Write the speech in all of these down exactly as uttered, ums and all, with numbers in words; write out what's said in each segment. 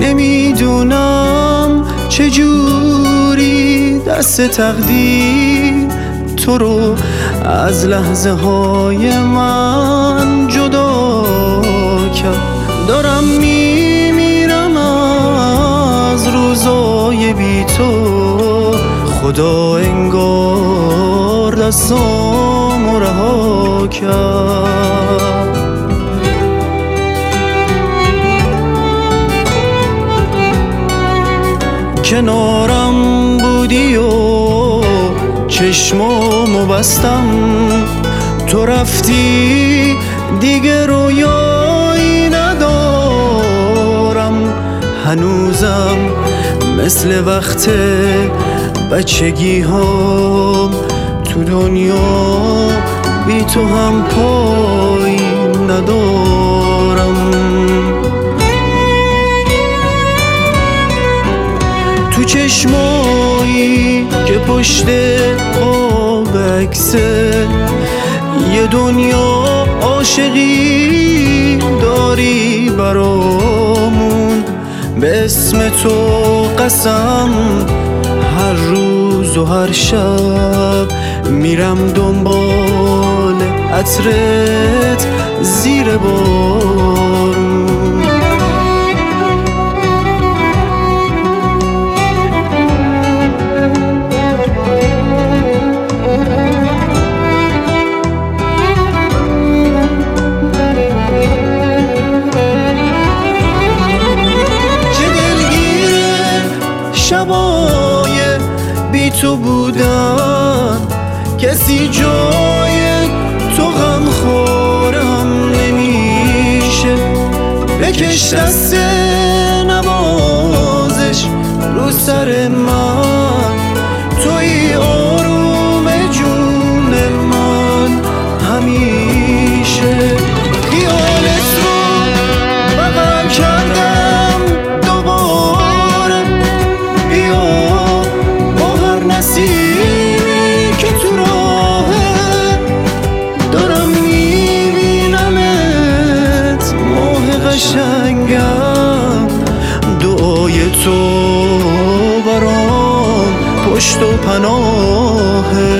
نمیدونم چجوری دست تقدیر تو رو از لحظه های من جدا کرد. دارم میمیرم از روزای بی تو، خدا انگار دستامو رها کرد. کنارم بودی و چشمامو بستم، تو رفتی دیگه رویایی ندارم. هنوزم مثل وقت بچگی هم تو دنیا بی تو هم پایی ندارم. تو چشمایی که پشت قاب عکسه یه دنیا عاشقی داری برامون، به اسم تو قسم هر روز و هر شب میرم دنبال عطرت زیر بارون. شبای بی تو بودن کسی جای تو غم خورم نمیشه. بکش دست نوازش رو سر من، توی آروم جون من همیشه. خیالت رو بغل کردم دوباره، بیا با هر نسیمی که تو راهه دارم میبینمت ماه قشنگم. دعای تو برام پشت و پناهه.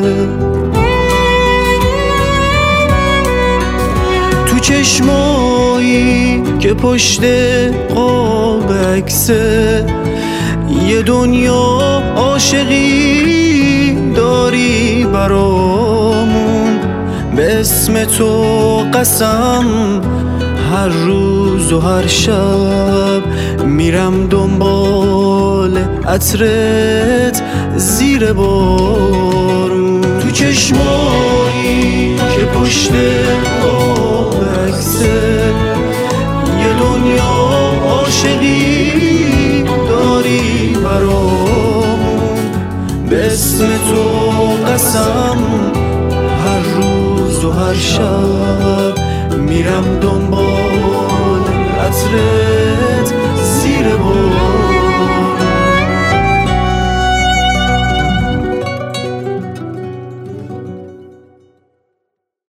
تو چشمایی که پشت قاب عکسه یه دنیا عاشقی داری برامون، به اسم تو قسم هر روز و هر شب میرم دنبال عطرت زیر بارون. تو چشمایی که پشت قاب عکسه یه دنیا عاشقی داری برامون، به اسم تو قسم هر روز و هر شب میرم دنبال عطرت